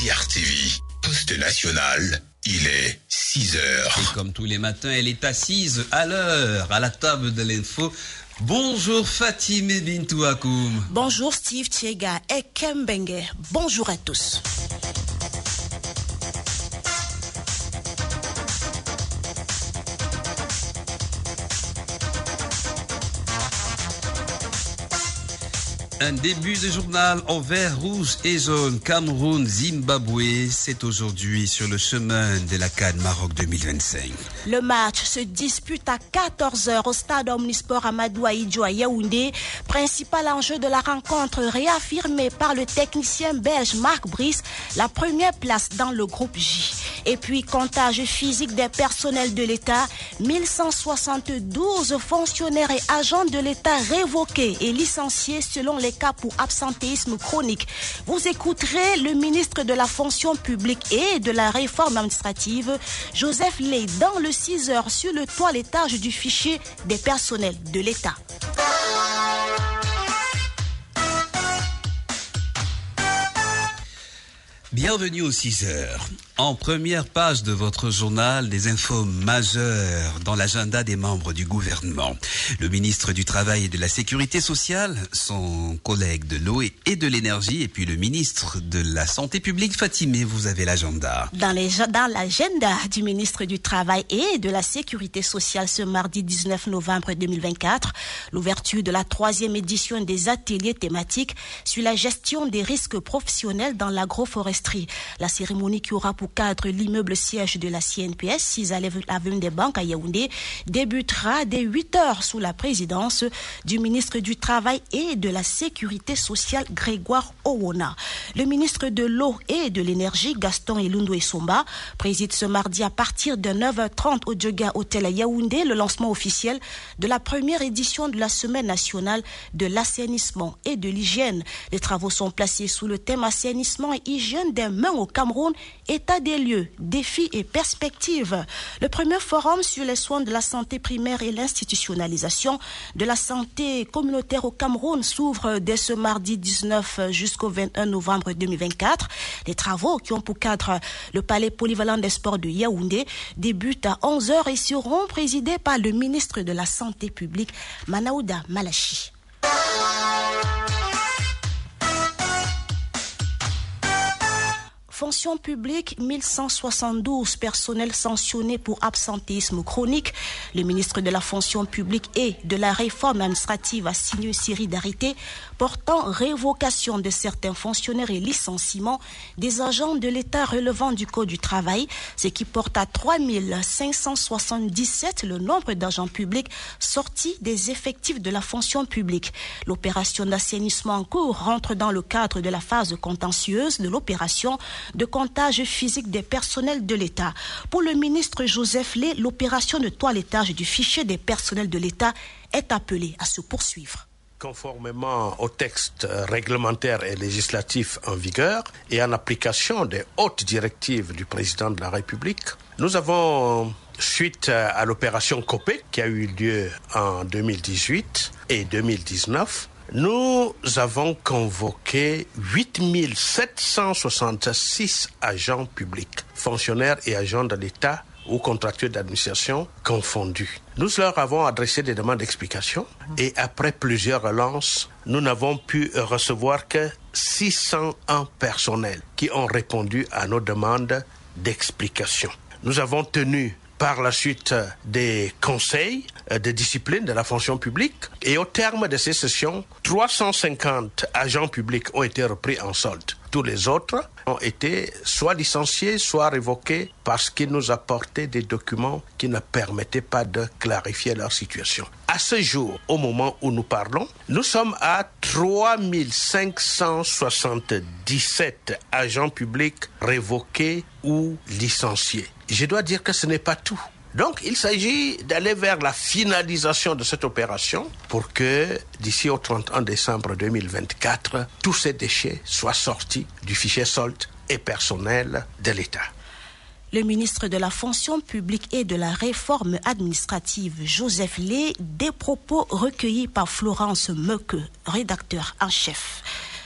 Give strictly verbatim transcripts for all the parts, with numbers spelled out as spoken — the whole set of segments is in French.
C R T V, poste national, il est six heures. Et comme tous les matins, elle est assise à l'heure, à la table de l'info. Bonjour Fatime Bintou Akoum. Bonjour Steve Thiega et Kembenge. Bonjour à tous. Un début de journal en vert, rouge et jaune. Cameroun, Zimbabwe, c'est aujourd'hui sur le chemin de la CAN Maroc deux mille vingt-cinq. Le match se dispute à quatorze heures au stade Omnisport Amadou Ahidjo à Yaoundé. Principal enjeu de la rencontre réaffirmé par le technicien belge Marc Brice, la première place dans le groupe J. Et puis, comptage physique des personnels de l'État, mille cent soixante-douze fonctionnaires et agents de l'État révoqués et licenciés selon les cas pour absentéisme chronique. Vous écouterez le ministre de la fonction publique et de la réforme administrative, Joseph Ley, dans le six heures sur le toilettage du fichier des personnels de l'État. Bienvenue aux six heures. En première page de votre journal, des infos majeures dans l'agenda des membres du gouvernement. Le ministre du Travail et de la Sécurité sociale, son collègue de l'eau et de l'énergie, et puis le ministre de la Santé publique, Fatimé, vous avez l'agenda. Dans, les, dans l'agenda du ministre du Travail et de la Sécurité sociale ce mardi dix-neuf novembre deux mille vingt-quatre, l'ouverture de la troisième édition des ateliers thématiques sur la gestion des risques professionnels dans l'agroforesterie. La cérémonie qui aura pour cadre l'immeuble siège de la C N P S, six avenue des Banques à Yaoundé, débutera dès huit heures sous la présidence du ministre du Travail et de la Sécurité sociale, Grégoire Owona. Le ministre de l'eau et de l'énergie, Gaston Elundou Essomba, préside ce mardi à partir de neuf heures trente au Djega Hotel à Yaoundé le lancement officiel de la première édition de la Semaine nationale de l'assainissement et de l'hygiène. Les travaux sont placés sous le thème assainissement et hygiène des mains au Cameroun, état des lieux, défis et perspectives. Le premier forum sur les soins de la santé primaire et l'institutionnalisation de la santé communautaire au Cameroun s'ouvre dès ce mardi dix-neuf jusqu'au vingt et un novembre deux mille vingt-quatre. Les travaux qui ont pour cadre le palais polyvalent des sports de Yaoundé débutent à onze heures et seront présidés par le ministre de la Santé publique, Manaouda Malachi. Fonction publique, mille cent soixante-douze personnels sanctionnés pour absentéisme chronique. Le ministre de la fonction publique et de la réforme administrative a signé une série d'arrêtés portant révocation de certains fonctionnaires et licenciement des agents de l'État relevant du Code du travail, ce qui porte à trois mille cinq cent soixante-dix-sept le nombre d'agents publics sortis des effectifs de la fonction publique. L'opération d'assainissement en cours rentre dans le cadre de la phase contentieuse de l'opération de comptage physique des personnels de l'État. Pour le ministre Joseph Ley, l'opération de toilettage du fichier des personnels de l'État est appelée à se poursuivre. Conformément aux textes réglementaires et législatifs en vigueur et en application des hautes directives du président de la République, nous avons, suite à l'opération COPEC qui a eu lieu en deux mille dix-huit et deux mille dix-neuf, nous avons convoqué huit mille sept cent soixante-six agents publics, fonctionnaires et agents de l'État ou contractuels d'administration confondus. Nous leur avons adressé des demandes d'explication et après plusieurs relances, nous n'avons pu recevoir que six cent un personnels qui ont répondu à nos demandes d'explication. Nous avons tenu par la suite des conseils de discipline de la fonction publique et au terme de ces sessions, trois cent cinquante agents publics ont été repris en solde. Tous les autres ont été soit licenciés, soit révoqués parce qu'ils nous apportaient des documents qui ne permettaient pas de clarifier leur situation. À ce jour, au moment où nous parlons, nous sommes à trois mille cinq cent soixante-dix-sept agents publics révoqués ou licenciés. Je dois dire que ce n'est pas tout. Donc, il s'agit d'aller vers la finalisation de cette opération pour que, d'ici au trente et un décembre deux mille vingt-quatre, tous ces déchets soient sortis du fichier solde et personnel de l'État. Le ministre de la fonction publique et de la réforme administrative, Joseph Ley, des propos recueillis par Florence Meuque, rédacteur en chef.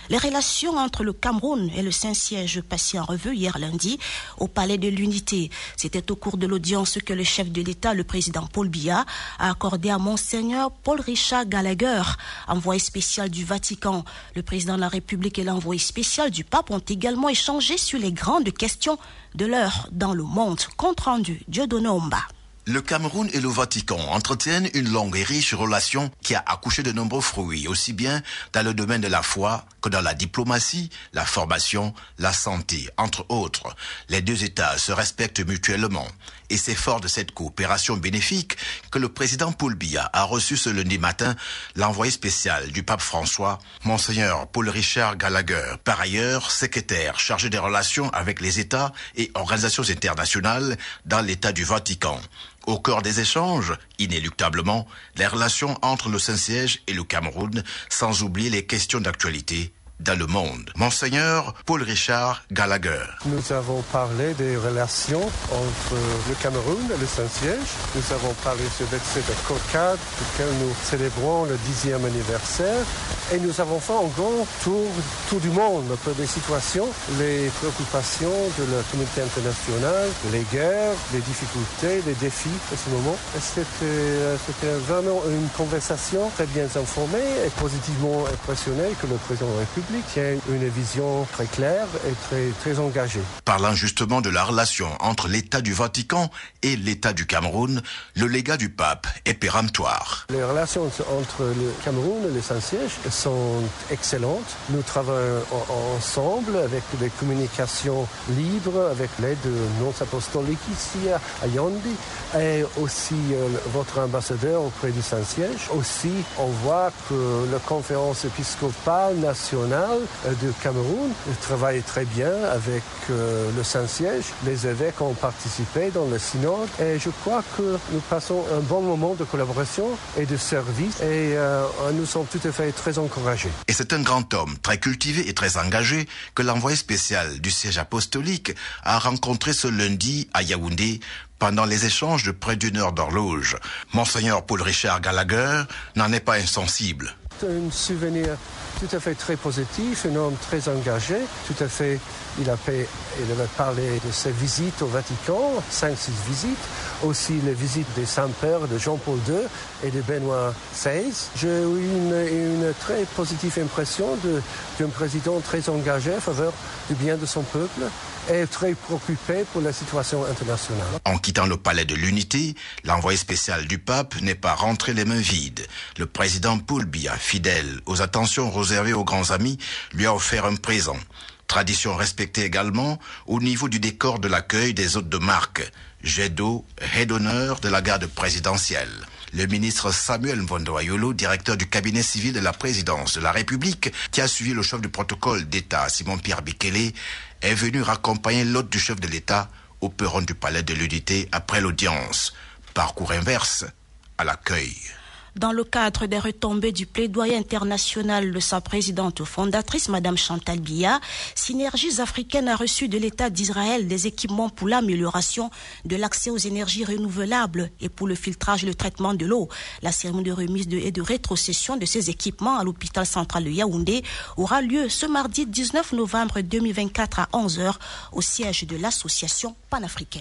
Les relations entre le Cameroun et le Saint-Siège passées en revue hier lundi au Palais de l'Unité. C'était au cours de l'audience que le chef de l'État, le président Paul Biya, a accordé à Monseigneur Paul Richard Gallagher, envoyé spécial du Vatican. Le président de la République et l'envoyé spécial du pape ont également échangé sur les grandes questions de l'heure dans le monde. Compte rendu, Dieudonné Omba. Le Cameroun et le Vatican entretiennent une longue et riche relation qui a accouché de nombreux fruits, aussi bien dans le domaine de la foi que dans la diplomatie, la formation, la santé, entre autres. Les deux États se respectent mutuellement. Et c'est fort de cette coopération bénéfique que le président Paul Biya a reçu ce lundi matin l'envoyé spécial du pape François, Monseigneur Paul Richard Gallagher, par ailleurs secrétaire chargé des relations avec les États et organisations internationales dans l'État du Vatican. Au cœur des échanges, inéluctablement, les relations entre le Saint-Siège et le Cameroun, sans oublier les questions d'actualité dans le monde. Monseigneur Paul Richard Gallagher. Nous avons parlé des relations entre le Cameroun et le Saint-Siège. Nous avons parlé sur cet accord cadre auquel nous célébrons le dixième anniversaire. Et nous avons fait un grand tour, tour du monde, un peu des situations, les préoccupations de la communauté internationale, les guerres, les difficultés, les défis à ce moment. Et c'était, c'était vraiment une conversation très bien informée et positivement impressionnée que le président de la République qui a une vision très claire et très, très engagée. Parlant justement de la relation entre l'État du Vatican et l'État du Cameroun, le légat du pape est péremptoire. Les relations entre le Cameroun et le Saint-Siège sont excellentes. Nous travaillons ensemble avec des communications libres, avec l'aide de nonces apostoliques ici à Yaoundé et aussi euh, votre ambassadeur auprès du Saint-Siège. Aussi, on voit que la conférence épiscopale nationale de Cameroun travaille très bien avec euh, le Saint-Siège. Les évêques ont participé dans le synode et je crois que nous passons un bon moment de collaboration et de service et euh, nous sommes tout à fait très encouragés. Et c'est un grand homme très cultivé et très engagé que l'envoyé spécial du siège apostolique a rencontré ce lundi à Yaoundé pendant les échanges de près d'une heure d'horloge. Monseigneur Paul Richard Gallagher n'en est pas insensible. Un souvenir tout à fait très positif, un homme très engagé, tout à fait, il a, fait, il avait parlé de ses visites au Vatican, cinq six visites, aussi les visites des Saints-Pères de Jean-Paul deux et de Benoît seize. J'ai eu une, une très positive impression de, d'un président très engagé en faveur du bien de son peuple et très préoccupé pour la situation internationale. En quittant le palais de l'Unité, l'envoyé spécial du pape n'est pas rentré les mains vides. Le président Paul Biya, fidèle aux attentions réservées aux grands amis, lui a offert un présent. Tradition respectée également au niveau du décor de l'accueil des hôtes de marque. Jet d'eau, raie d'honneur de la garde présidentielle. Le ministre Samuel Mvondo Ayolo, directeur du cabinet civil de la présidence de la République, qui a suivi le chef du protocole d'État, Simon-Pierre Bikele, est venu raccompagner l'hôte du chef de l'État au perron du palais de l'Unité après l'audience. Parcours inverse à l'accueil. Dans le cadre des retombées du plaidoyer international de sa présidente fondatrice, Mme Chantal Biya, Synergies africaines a reçu de l'État d'Israël des équipements pour l'amélioration de l'accès aux énergies renouvelables et pour le filtrage et le traitement de l'eau. La cérémonie de remise de, et de rétrocession de ces équipements à l'hôpital central de Yaoundé aura lieu ce mardi dix-neuf novembre deux mille vingt-quatre à onze heures au siège de l'association panafricaine.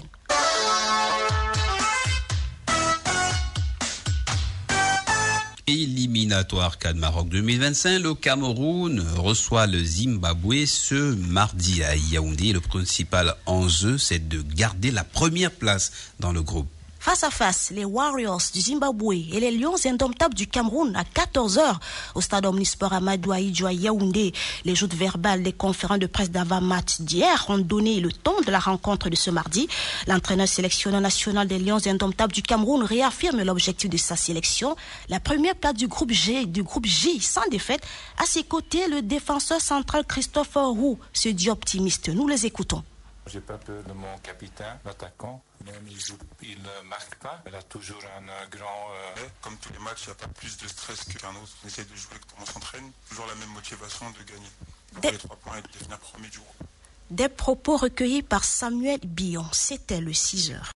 Éliminatoire CAN Maroc deux mille vingt-cinq, le Cameroun reçoit le Zimbabwe ce mardi à Yaoundé. Le principal enjeu, c'est de garder la première place dans le groupe. Face à face, les Warriors du Zimbabwe et les Lions indomptables du Cameroun à quatorze heures au stade Omnisport Amadou Ahidjo à Yaoundé. Les joutes verbales des conférences de presse d'avant-match d'hier ont donné le ton de la rencontre de ce mardi. L'entraîneur sélectionneur national des Lions indomptables du Cameroun réaffirme l'objectif de sa sélection, la première place du groupe G, du groupe J sans défaite. À ses côtés, le défenseur central Christopher Roux se dit optimiste. Nous les écoutons. J'ai pas peur de mon capitaine, l'attaquant. Même il joue, il ne marque pas. Il a toujours un euh, grand... Euh... Comme tous les matchs, il n'y a pas plus de stress qu'un autre. On essaie de jouer comme on s'entraîne. Toujours la même motivation de gagner. Des... les trois points et de devenir premier du groupe. Des propos recueillis par Samuel Billon. C'était le six heures.